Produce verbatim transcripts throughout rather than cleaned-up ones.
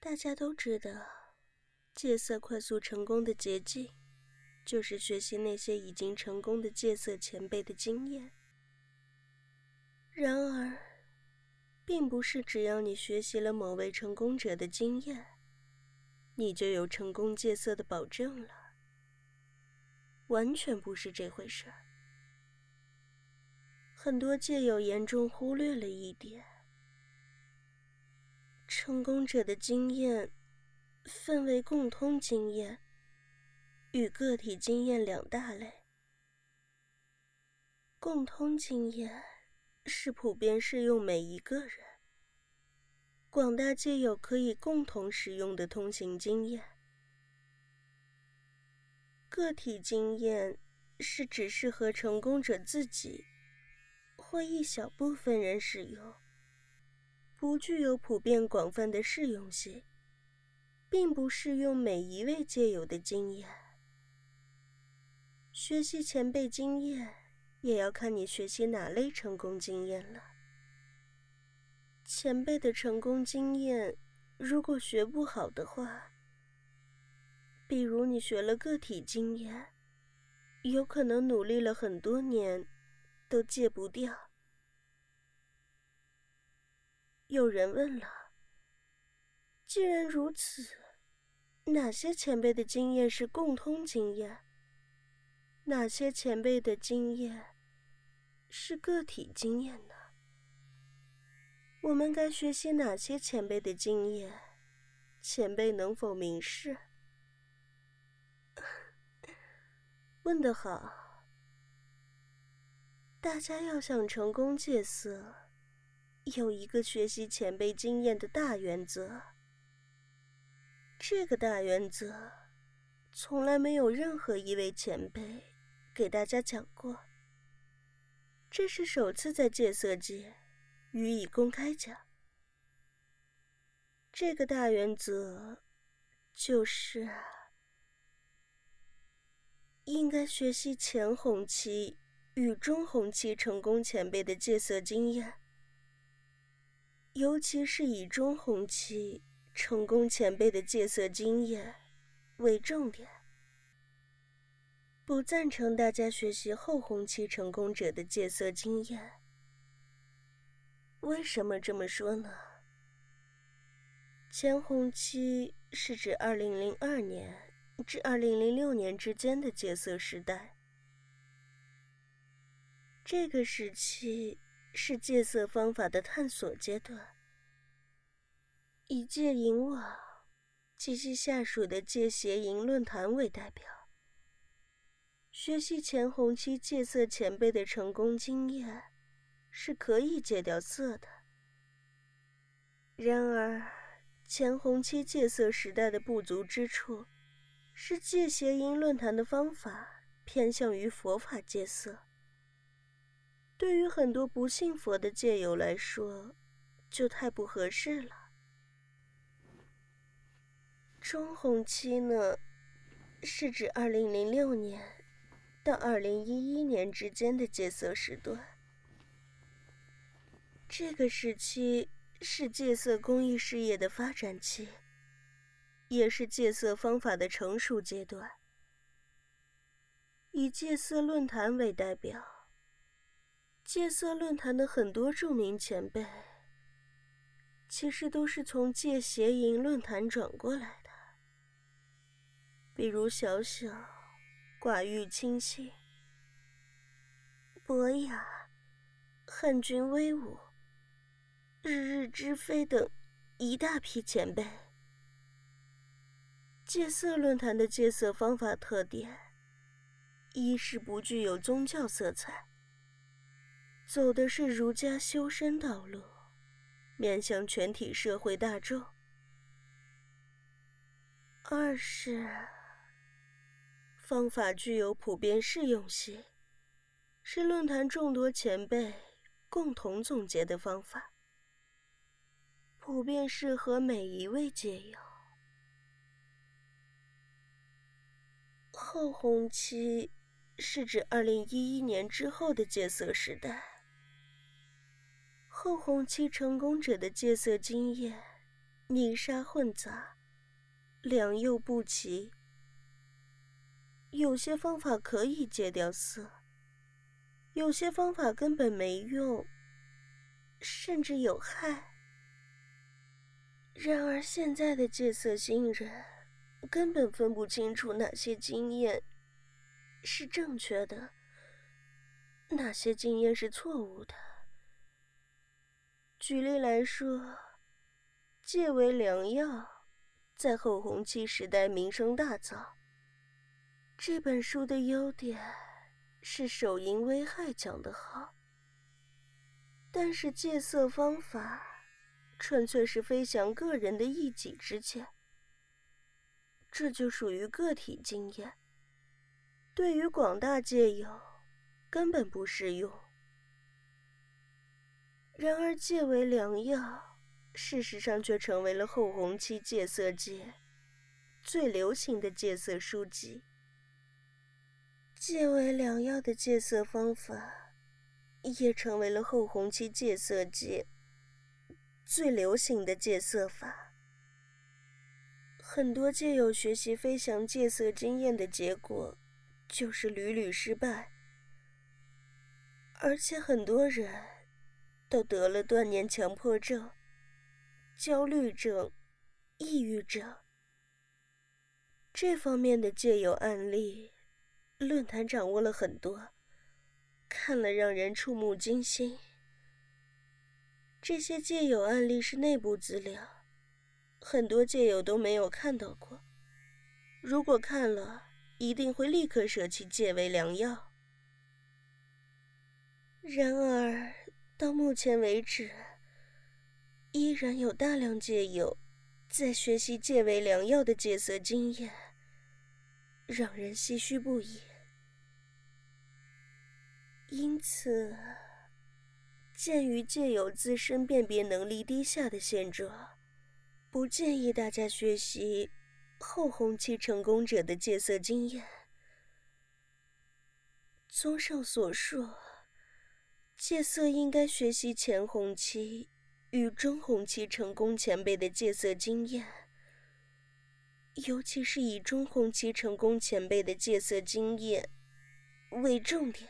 大家都知道，戒色快速成功的捷径，就是学习那些已经成功的戒色前辈的经验。然而，并不是只要你学习了某位成功者的经验，你就有成功戒色的保证了。完全不是这回事儿。很多戒友严重忽略了一点，成功者的经验分为共通经验与个体经验两大类。共通经验是普遍适用每一个人，广大戒友可以共同使用的通行经验。个体经验是只适合成功者自己或一小部分人使用，不具有普遍广泛的适用性，并不适用每一位戒友的经验。学习前辈经验，也要看你学习哪类成功经验了。前辈的成功经验，如果学不好的话，比如你学了个体经验，有可能努力了很多年，都戒不掉。有人问了，既然如此，哪些前辈的经验是共通经验？哪些前辈的经验是个体经验呢？我们该学习哪些前辈的经验？前辈能否明示？问得好。大家要想成功戒色，有一个学习前辈经验的大原则。这个大原则，从来没有任何一位前辈给大家讲过。这是首次在戒色界予以公开讲。这个大原则就是应该学习前红期与中红期成功前辈的戒色经验，尤其是以中红期成功前辈的戒色经验为重点。不赞成大家学习后红期成功者的戒色经验。为什么这么说呢？前红期是指二零零二年至二零零六年之间的戒色时代。这个时期是戒色方法的探索阶段，以戒营网及其下属的戒邪营论坛为代表，学习前红期戒色前辈的成功经验是可以戒掉色的。然而前红期戒色时代的不足之处是戒邪营论坛的方法偏向于佛法戒色，对于很多不信佛的戒友来说就太不合适了。中红期呢，是指二零零六年到二零一一年之间的戒色时段。这个时期是戒色公益事业的发展期，也是戒色方法的成熟阶段。以戒色论坛为代表，戒色论坛的很多著名前辈，其实都是从戒邪营论坛转过来的，比如小小、寡欲清心、博雅、汉军威武、日日之飞等一大批前辈。戒色论坛的戒色方法特点，一是不具有宗教色彩，走的是儒家修身道路，面向全体社会大众；二是方法具有普遍适用性，是论坛众多前辈共同总结的方法，普遍适合每一位戒友。后红期是指二零一一年之后的戒色时代。后红期成功者的戒色经验泥沙混杂，良莠不齐。有些方法可以戒掉色，有些方法根本没用，甚至有害。然而现在的戒色新人根本分不清楚哪些经验是正确的，哪些经验是错误的。举例来说，戒为良药在后弘期时代名声大噪。这本书的优点是手淫危害讲得好，但是戒色方法纯粹是飞翔个人的一己之见，这就属于个体经验，对于广大戒友根本不适用。然而戒为良药事实上却成为了后弘期戒色界最流行的戒色书籍。戒为良药的戒色方法也成为了后弘期戒色界最流行的戒色法。很多戒友学习飞翔戒色经验的结果就是屡屡失败，而且很多人都得了断念强迫症、焦虑症、抑郁症。这方面的戒友案例论坛掌握了很多，看了让人触目惊心。这些戒友案例是内部资料，很多戒友都没有看到过，如果看了一定会立刻舍弃戒为良药。然而到目前为止，依然有大量戒友在学习戒为良药的戒色经验，让人唏嘘不已。因此，鉴于戒友自身辨别能力低下的现状，不建议大家学习后弘期成功者的戒色经验。综上所述，戒色应该学习前弘期与中弘期成功前辈的戒色经验，尤其是以中弘期成功前辈的戒色经验为重点。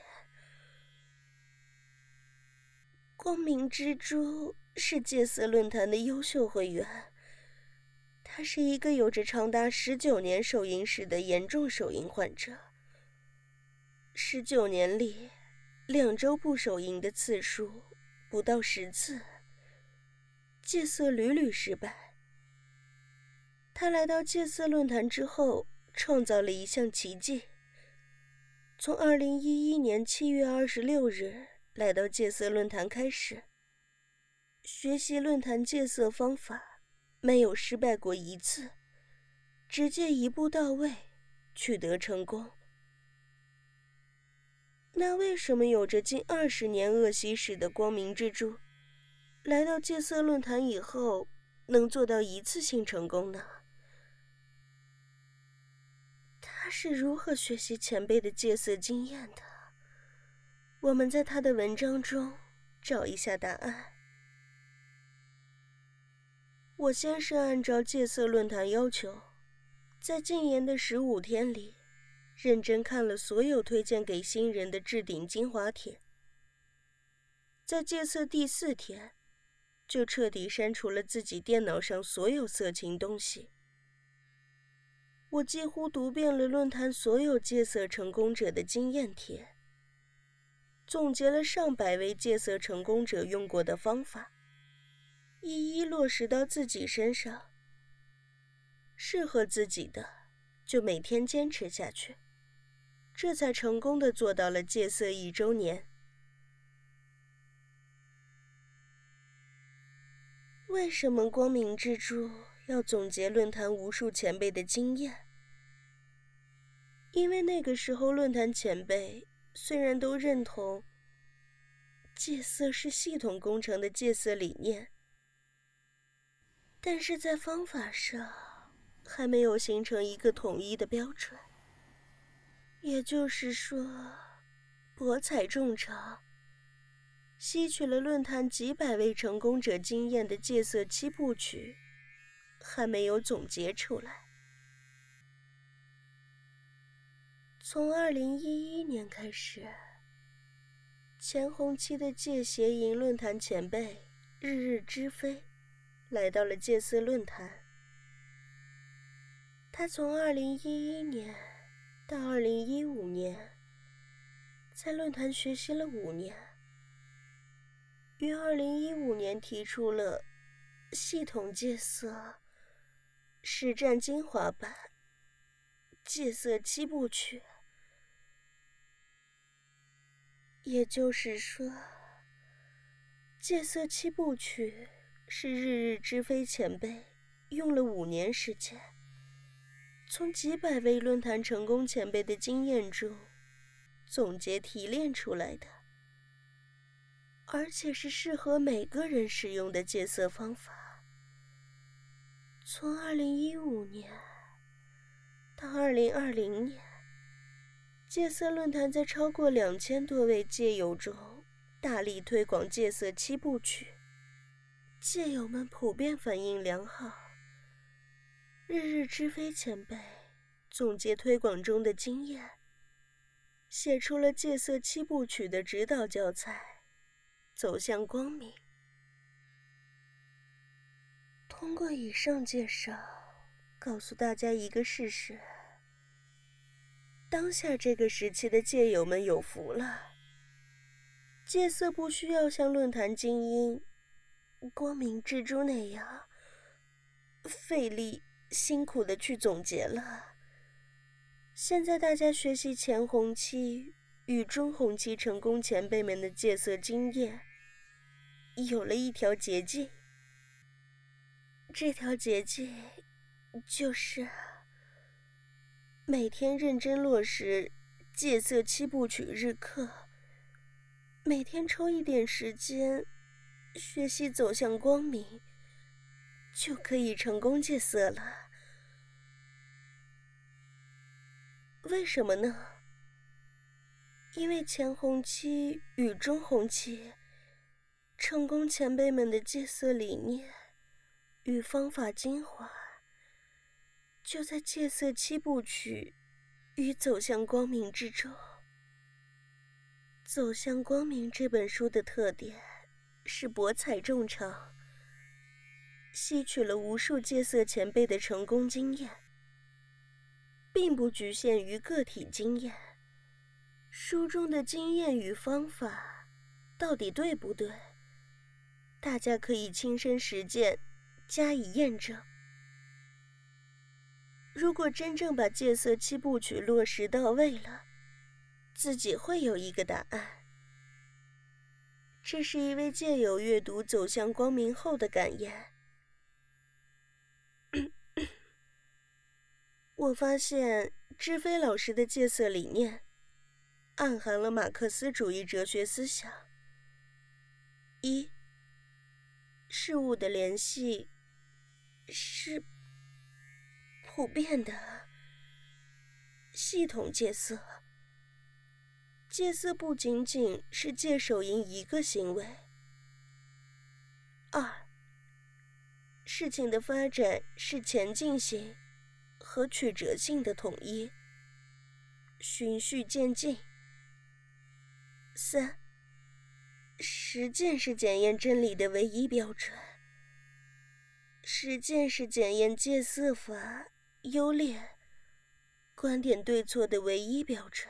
光明蜘蛛是戒色论坛的优秀会员，他是一个有着长达十九年手淫史的严重手淫患者。十九年里，两周不手淫的次数不到十次，戒色屡屡失败。他来到戒色论坛之后，创造了一项奇迹。从二零一一年七月二十六日来到戒色论坛开始，学习论坛戒色方法，没有失败过一次，直接一步到位，取得成功。那为什么有着近二十年恶习史的光明蜘蛛，来到戒色论坛以后，能做到一次性成功呢？他是如何学习前辈的戒色经验的？我们在他的文章中找一下答案。我先是按照戒色论坛要求，在禁言的十五天里，认真看了所有推荐给新人的置顶精华帖。在戒色第四天，就彻底删除了自己电脑上所有色情东西。我几乎读遍了论坛所有戒色成功者的经验帖，总结了上百位戒色成功者用过的方法，一一落实到自己身上。适合自己的，就每天坚持下去，这才成功地做到了戒色一周年。为什么光明蜘蛛要总结论坛无数前辈的经验？因为那个时候论坛前辈虽然都认同戒色是系统工程的戒色理念，但是在方法上还没有形成一个统一的标准。也就是说，博采众长，吸取了论坛几百位成功者经验的戒色七部曲， 还没有总结出来。从二零一一年开始，前红期的戒邪营论坛前辈日日之飞来到了戒色论坛。他从二零一一年到二零一五年在论坛学习了五年，于二零一五年提出了系统戒色实战精华版戒色七部曲。也就是说，戒色七部曲是日日之飞前辈用了五年时间，从几百位论坛成功前辈的经验中总结提炼出来的，而且是适合每个人使用的戒色方法。从二零一五年到二零二零年，戒色论坛在超过两千多位戒友中大力推广戒色七部曲，戒友们普遍反应良好。日日之飞前辈总结推广中的经验，写出了戒色七部曲的指导教材，走向光明。通过以上介绍，告诉大家一个事实：当下这个时期的戒友们有福了，戒色不需要像论坛精英光明蜘蛛那样费力辛苦的去总结了。现在大家学习前红期与中红期成功前辈们的戒色经验，有了一条捷径。这条捷径就是每天认真落实戒色七部曲日课，每天抽一点时间学习走向光明，就可以成功戒色了。为什么呢？因为前红期与中红期成功前辈们的戒色理念与方法精华就在戒色七部曲与走向光明之中。走向光明这本书的特点是博采众长，吸取了无数戒色前辈的成功经验，并不局限于个体经验。书中的经验与方法到底对不对，大家可以亲身实践加以验证。如果真正把戒色七部曲落实到位了，自己会有一个答案。这是一位戒友阅读《走向光明》后的感言。我发现知飞老师的戒色理念暗含了马克思主义哲学思想。一，事物的联系是普遍的。系统戒色，戒色不仅仅是戒手营一个行为。二，事情的发展是前进性和曲折性的统一，循序渐进。三，实践是检验真理的唯一标准，实践是检验戒色法优劣观点对错的唯一标准。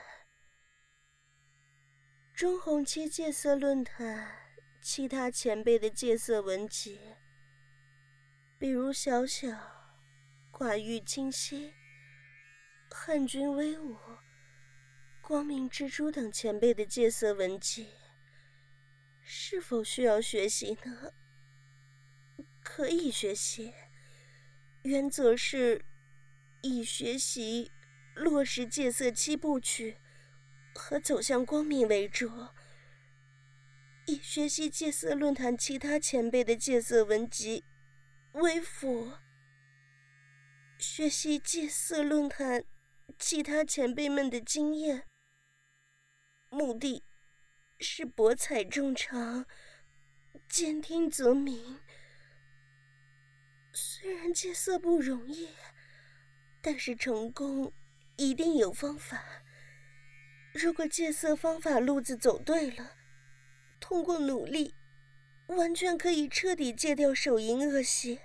中红期戒色论坛其他前辈的戒色文集，比如小小、寡欲清晰、汉军威武、光明蜘蛛等前辈的戒色文集，是否需要学习呢？可以学习，原则是以学习落实戒色七部曲和走向光明为主，以学习戒色论坛其他前辈的戒色文集为辅。学习戒色论坛其他前辈们的经验，目的是博采众长，兼听则明。 虽然戒色不容易，但是成功一定有方法。如果戒色方法路子走对了，通过努力，完全可以彻底戒掉手淫恶习。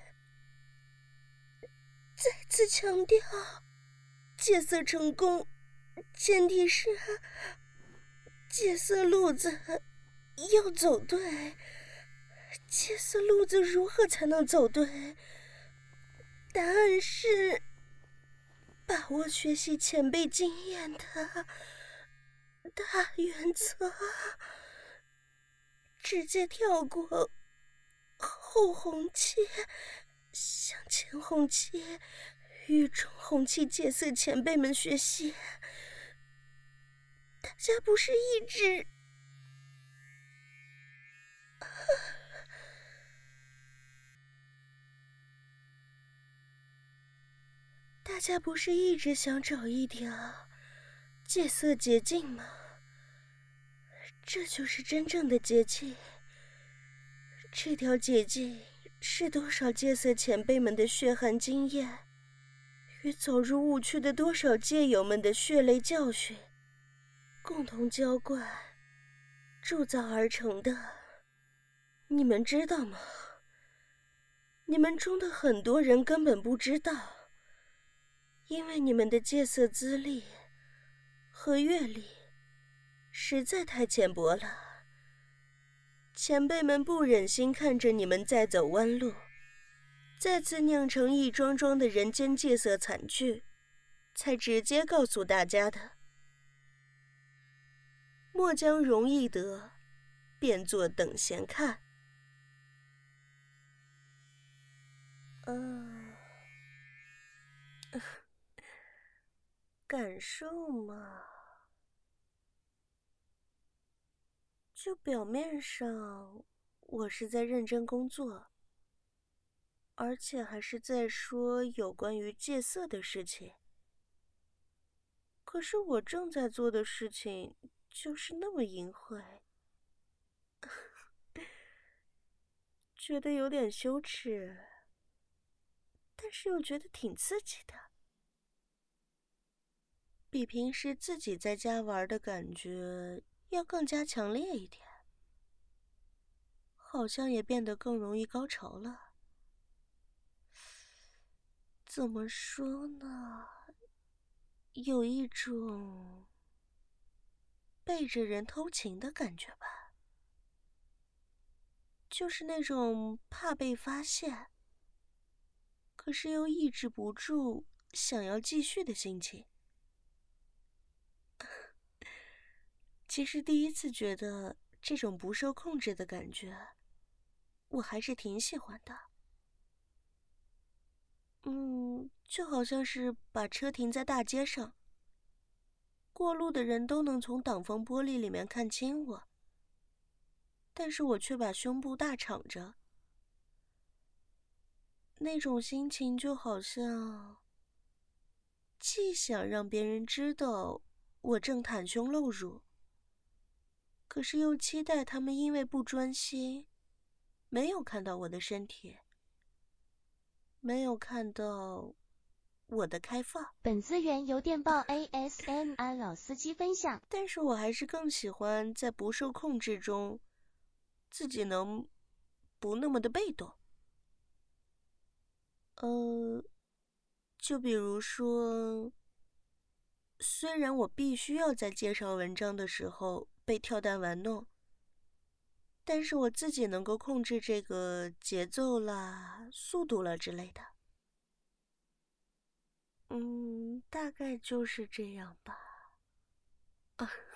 再次强调，戒色成功，前提是戒色路子要走对。戒色路子如何才能走对？答案是把握学习前辈经验的大原则，直接跳过后红期，向前红期与中红期戒色前辈们学习。大家不是一直大家不是一直想找一条戒色捷径吗？这就是真正的捷径。这条捷径是多少戒色前辈们的血汗经验，与走入误区的多少戒友们的血泪教训，共同浇灌、铸造而成的。你们知道吗？你们中的很多人根本不知道，因为你们的戒色资历和阅历实在太浅薄了。前辈们不忍心看着你们再走弯路，再次酿成一桩桩的人间戒色惨剧，才直接告诉大家的。莫将容易得，便作等闲看。嗯、呃，感受嘛，就表面上我是在认真工作，而且还是在说有关于戒色的事情。可是我正在做的事情就是那么淫秽，觉得有点羞耻，但是又觉得挺刺激的，比平时自己在家玩的感觉要更加强烈一点，好像也变得更容易高潮了。怎么说呢？有一种背着人偷情的感觉吧，就是那种怕被发现，可是又抑制不住想要继续的心情。其实第一次觉得这种不受控制的感觉，我还是挺喜欢的。嗯，就好像是把车停在大街上，过路的人都能从挡风玻璃里面看清我，但是我却把胸部大敞着。那种心情就好像，既想让别人知道我正袒胸露乳，可是又期待他们因为不专心，没有看到我的身体，没有看到我的开放。 本资源由电报 A S M R 老司机分享。 但是我还是更喜欢在不受控制中，自己能不那么的被动。呃，就比如说，虽然我必须要在介绍文章的时候被跳蛋玩弄，但是我自己能够控制这个节奏啦、速度啦之类的。嗯，大概就是这样吧。啊